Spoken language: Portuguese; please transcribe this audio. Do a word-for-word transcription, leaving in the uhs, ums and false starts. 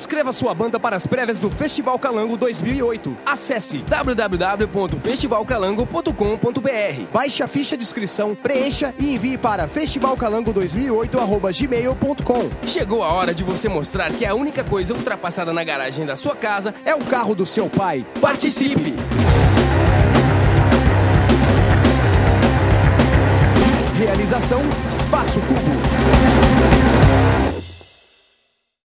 Inscreva sua banda para as prévias do Festival Calango dois mil e oito. Acesse w w w ponto festival calango ponto com ponto b r. Baixe a ficha de inscrição, preencha e envie para festivalcalango dois mil e oito arroba gmail ponto com. Chegou a hora de você mostrar que a única coisa ultrapassada na garagem da sua casa É o carro do seu pai. Participe! Realização Espaço Cubo.